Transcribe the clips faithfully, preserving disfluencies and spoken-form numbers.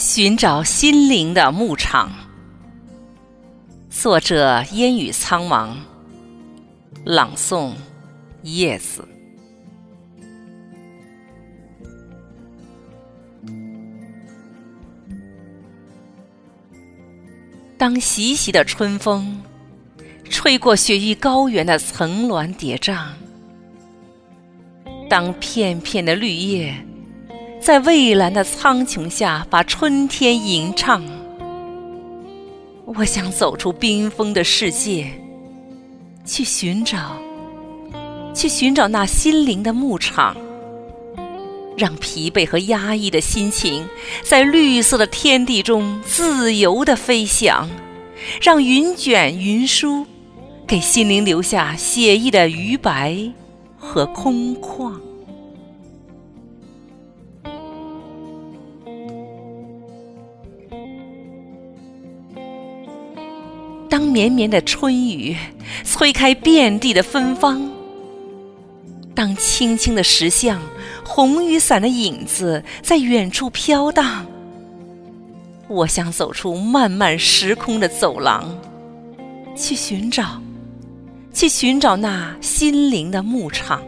寻找心灵的牧场。作者烟雨苍茫，朗诵叶子。当习习的春风吹过雪域高原的层峦叠嶂，当片片的绿叶在蔚蓝的苍穹下把春天吟唱，我想走出冰封的世界，去寻找去寻找那心灵的牧场，让疲惫和压抑的心情在绿色的天地中自由地飞翔，让云卷云舒给心灵留下写意的余白和空旷。当绵绵的春雨催开遍地的芬芳，当轻轻的石像红雨伞的影子在远处飘荡，我想走出漫漫时空的走廊，去寻找去寻找那心灵的牧场，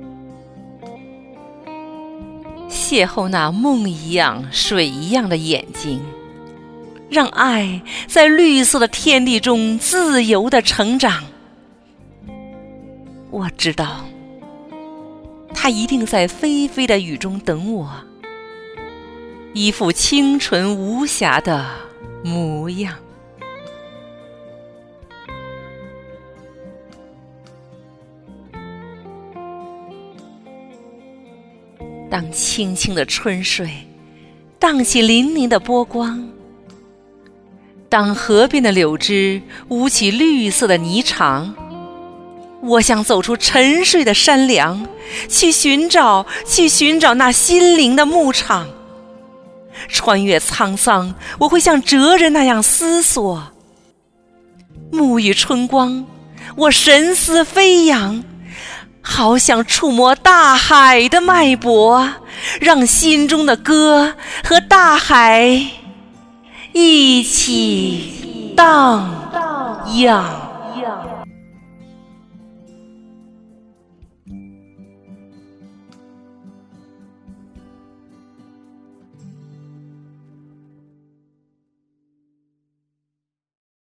邂逅那梦一样水一样的眼睛，让爱在绿色的天地中自由地成长。我知道它一定在霏霏的雨中等我，一副清纯无瑕的模样。当轻轻的春水荡起粼粼的波光，当河边的柳枝舞起绿色的霓裳，我想走出沉睡的山梁，去寻找去寻找那心灵的牧场。穿越沧桑，我会像哲人那样思索，沐浴春光，我神思飞扬，好想触摸大海的脉搏，让心中的歌和大海一起荡漾。